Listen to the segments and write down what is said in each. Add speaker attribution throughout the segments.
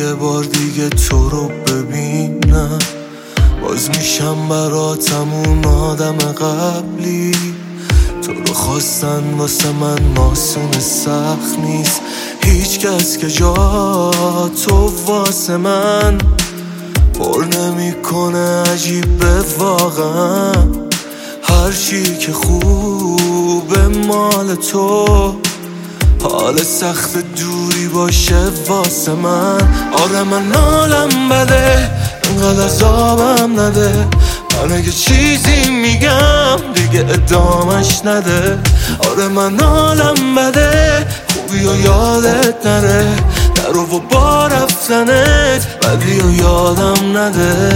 Speaker 1: یه بار دیگه تو رو ببینم باز میشم براتم اون آدم قبلی. تو رو خواستن واسه من آسون سخت نیست، هیچ کس که جا تو واسه من پر نمیکنه. عجیبه واقعا هر چی که خوبه مال تو، حال سخت دوری باشه واسه من. آره من حالم بده انقدر عذابم نده، من اگه چیزی میگم دیگه ادامش نده. آره من حالم بده خوبی و یادت نره، در و با رفتنت بدی و یادم نده.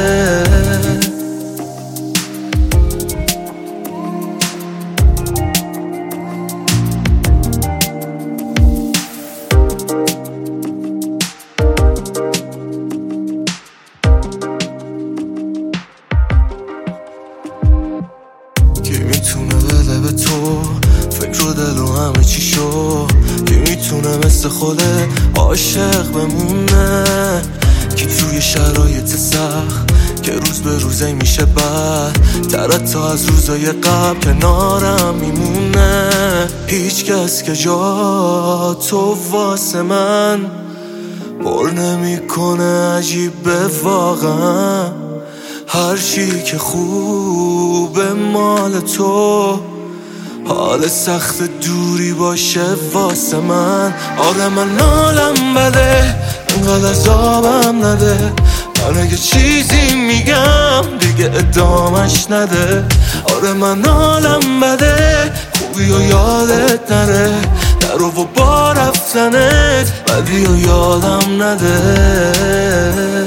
Speaker 1: کی میتونه بده به تو فکر و دل و همه چی شو؟ کی میتونه مثل خوده عاشق بمونه؟ کی توی شرایط سخت که روز به روزه میشه بد ترت تا از روزای قبل کنارم میمونه؟ هیچ کس که جا تو واسه من پر نمیکنه. عجیبه واقعا هر چی که خوبه مال تو، حال سخت دوری باشه واسه من. آره من حالم بده انقدر عذابم نده، من اگه چیزی میگم دیگه ادامش نده. آره من حالم بده خوبی و یادت نره، در و با رفتنت بدی و یادم نده.